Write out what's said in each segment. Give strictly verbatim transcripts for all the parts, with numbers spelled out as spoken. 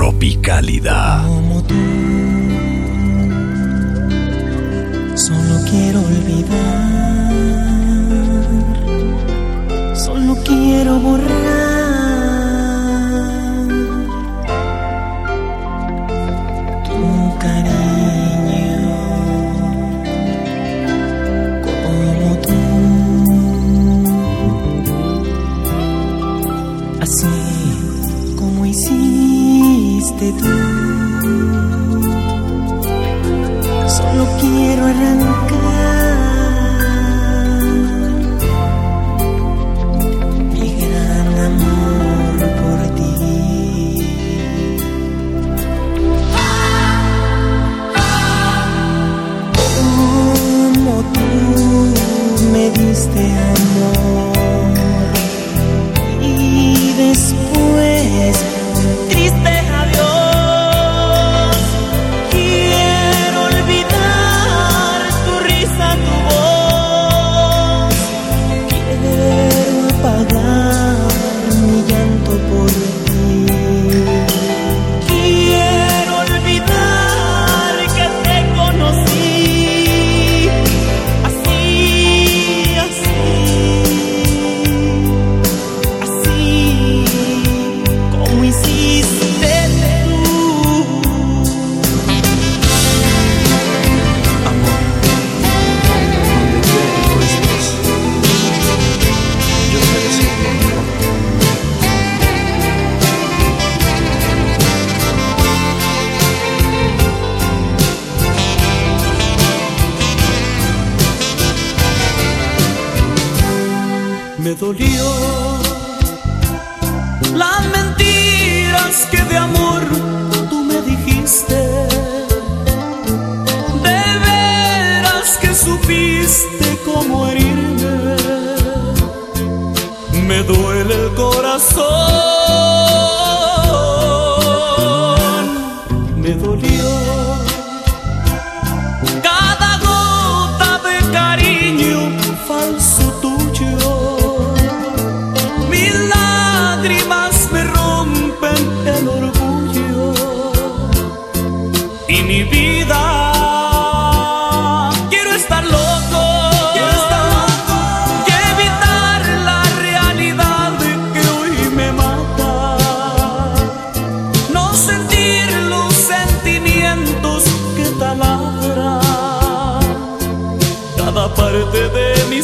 Tropicalidad. Como tú, solo quiero olvidar, solo quiero borrar tu cariño. Como tú, así como hiciste tú, solo quiero arrancar mi gran amor por ti. Como tú me diste amor y después triste adiós. Quiero olvidar tu risa, tu voz. Quiero apagar mi llanto por ti. Quiero olvidar que te conocí así, así, así como hiciste tú. Amor, donde quiera que tú estés, yo te deseo lo mejor. Me dolió las mentiras que de amor tú me dijiste. De veras que supiste cómo herirme. Me duele el corazón. Me dolió cada gota de cariño falso tuyo. Mis lágrimas me rompen el orgullo y mi vida. Quiero estar loco, quiero estar loco y evitar la realidad que hoy me mata. No sentir los sentimientos que taladran cada parte de mi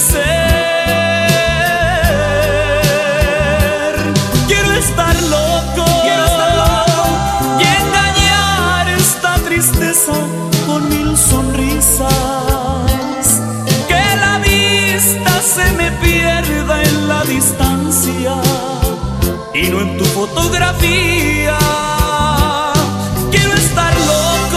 ser. Quiero estar loco, quiero estar loco y engañar esta tristeza con mil sonrisas. Que la vista se me pierda en la distancia y no en tu fotografía. Quiero estar loco.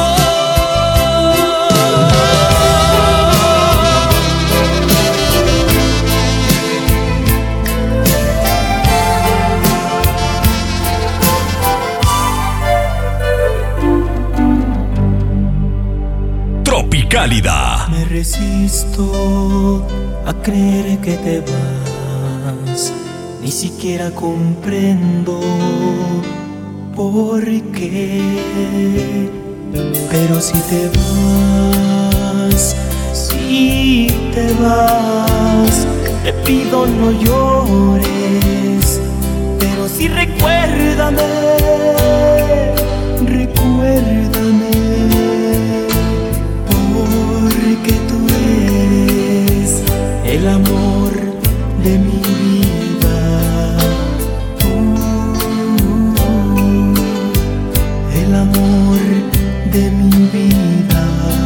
Tropicalidad. Me resisto a creer que te vas, ni siquiera comprendo por qué. Pero si te vas, si te vas, te pido no llores, pero sí recuérdame, recuérdame. Porque tú eres el amor de mi vida, uh, el amor de mi vida.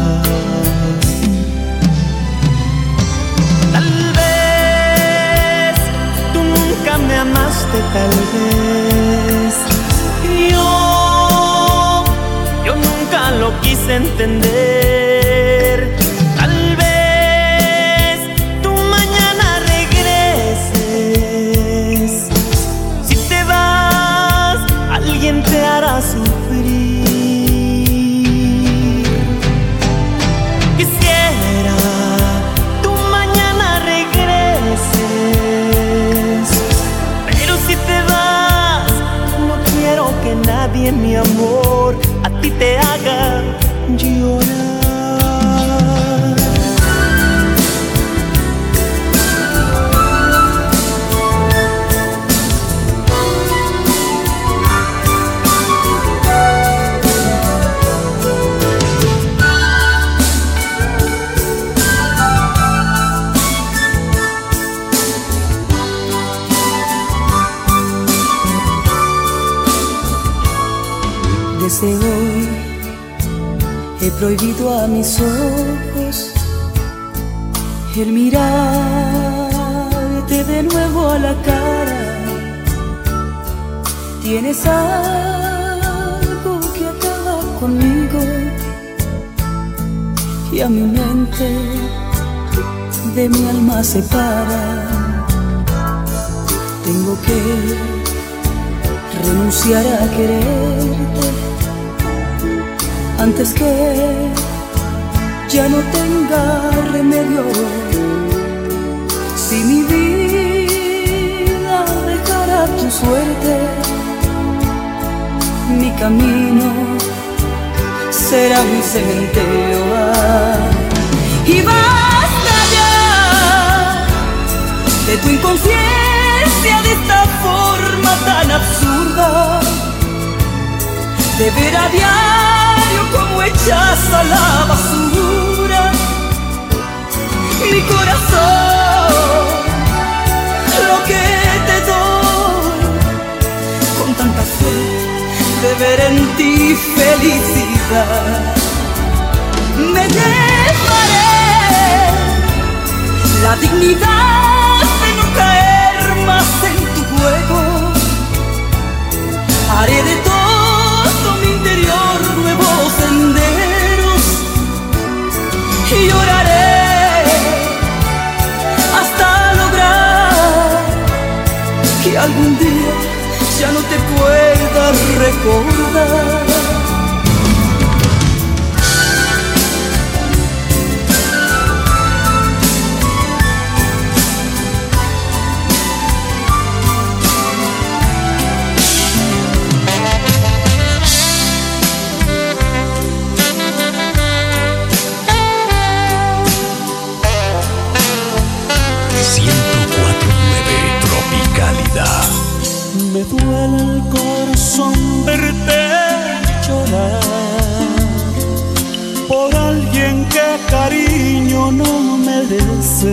Tal vez tú nunca me amaste, tal vez yo, yo nunca lo quise entender. Te hará sufrir. Quisiera tú mañana regreses, pero si te vas, no quiero que nadie, mi amor, prohibido a mis ojos el mirarte de nuevo a la cara. Tienes algo que acaba conmigo y a mi mente de mi alma separa. Tengo que renunciar a quererte antes que ya no tenga remedio. Si mi vida dejara tu suerte, mi camino será un cementerio. Y basta ya de tu inconsciencia, de esta forma tan absurda de ver a diario como echas a la basura mi corazón, lo que te doy con tanta fe de ver en ti felicidad. Me llevaré la dignidad de no caer más en tu juego. Haré de todo mi interior nuevos senderos y lloraré hasta lograr que algún día ya no te pueda recordar. Me duele el corazón verte llorar por alguien que cariño no merece,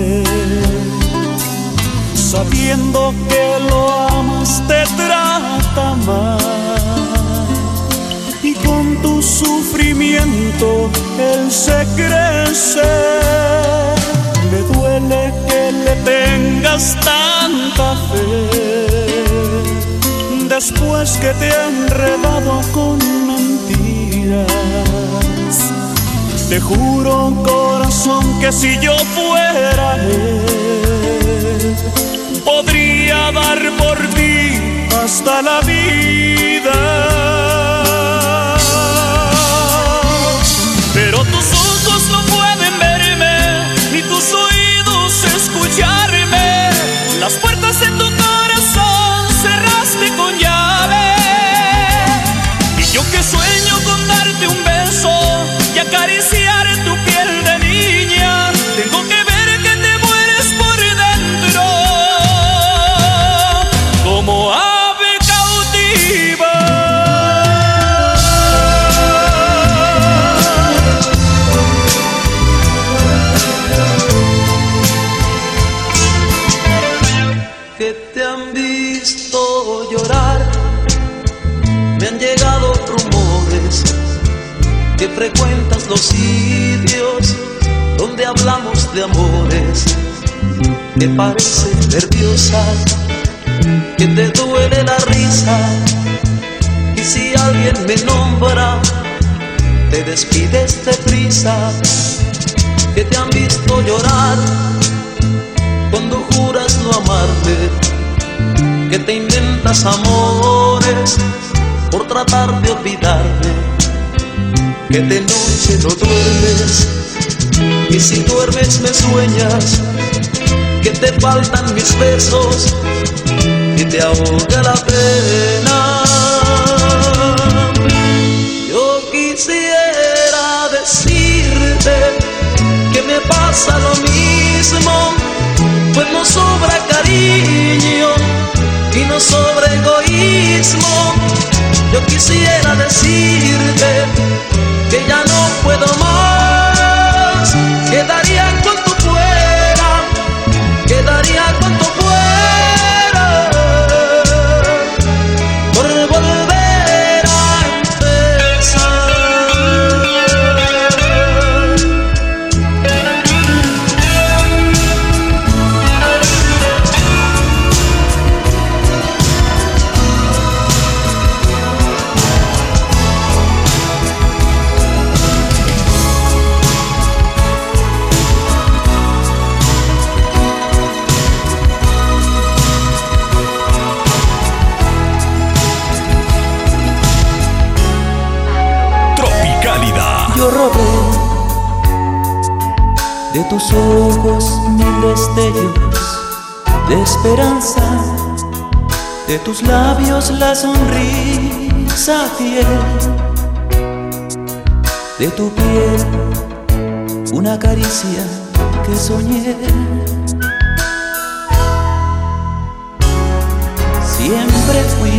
sabiendo que lo amas te trata mal y con tu sufrimiento él se crece. Me duele que le tengas tanta fe después que te he enredado con mentiras. Te juro, corazón, que si yo fuera él, podría dar por ti hasta la vida. Pero tus ojos no pueden verme, ni tus oídos escucharme. Las puertas en tu corazón cerraste con llave, y yo que sueño con darte un beso y acariciar tu piel de niña, tengo que ver que te mueres por dentro como ave cautiva. Que te han visto llorar, me han llegado rumores que frecuentas los sitios donde hablamos de amores. Te pareces nerviosa, que te duele la risa, y si alguien me nombra te despides deprisa. Que te han visto llorar cuando juras no amarte, que te inventas amores por tratar de olvidarme, que de noche no duermes y si duermes me sueñas, que te faltan mis besos y te ahoga la pena. Yo quisiera decirte que me pasa lo mismo, pues no sobra cariño y no sobra egoísmo. Yo quisiera decirte que ya no puedo más, que daría cuanto fuera, que daría cuanto fuera por volver a empezar. tus ojos mil destellos de esperanza, de tus labios la sonrisa fiel, de tu piel una caricia que soñé. Siempre fui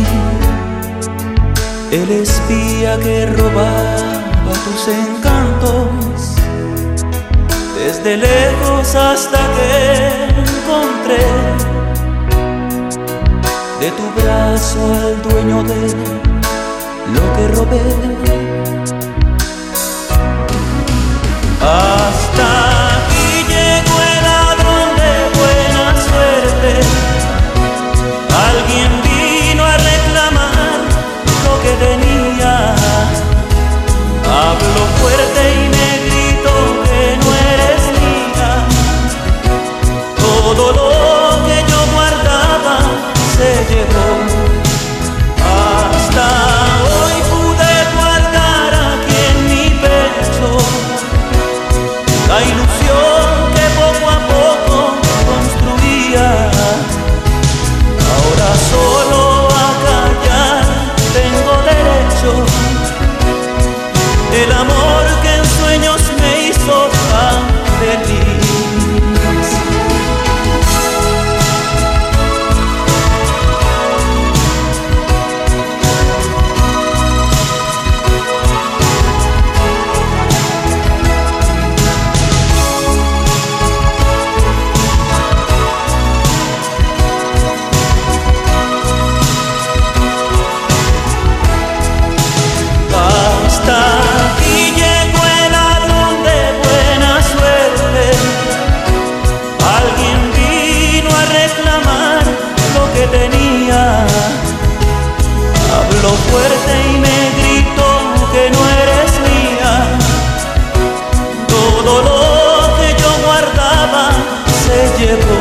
el espía que robaba tus encantos, desde lejos hasta que encontré de tu brazo al dueño de lo que robé. Hasta aquí llegó el ladrón de buena suerte. Alguien vino a reclamar lo que tenía. Habló fuerte y me gritó que no eres mía. Todo lo que yo guardaba se llevó. Hasta hoy pude guardar aquí en mi pecho la ilusión que poco a poco construía. Ahora solo a callar tengo derecho. El amor que en sueños me hizo tan feliz. Habló fuerte y me gritó que no eres mía. Todo lo que yo guardaba se llevó.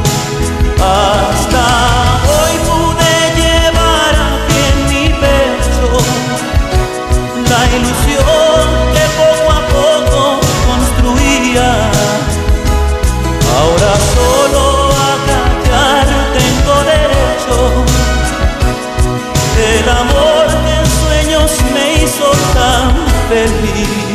Hasta hoy pude llevar aquí en mi pecho la ilusión que poco a poco construía. Ahora solo a callar tengo derecho. El amor que en sueños me hizo tan feliz.